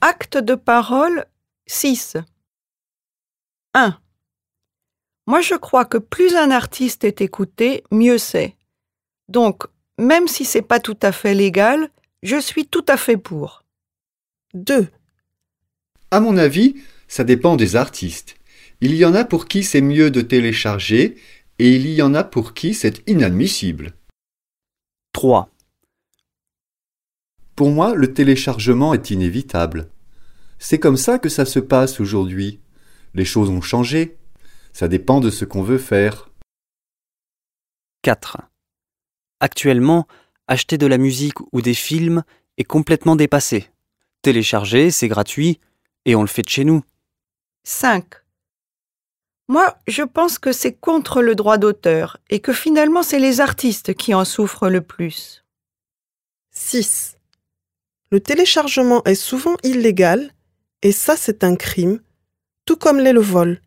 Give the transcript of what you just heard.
Acte de parole 6. 1. Moi, je crois que plus un artiste est écouté, mieux c'est. Donc, même si c'est pas tout à fait légal, je suis tout à fait pour. 2. À mon avis, ça dépend des artistes. Il y en a pour qui c'est mieux de télécharger et il y en a pour qui c'est inadmissible. 3. Pour moi, le téléchargement est inévitable. C'est comme ça que ça se passe aujourd'hui. Les choses ont changé. Ça dépend de ce qu'on veut faire. 4. Actuellement, acheter de la musique ou des films est complètement dépassé. Télécharger, c'est gratuit et on le fait de chez nous. 5. Moi, je pense que c'est contre le droit d'auteur et que finalement c'est les artistes qui en souffrent le plus. 6. Le téléchargement est souvent illégal et ça c'est un crime, tout comme l'est le vol.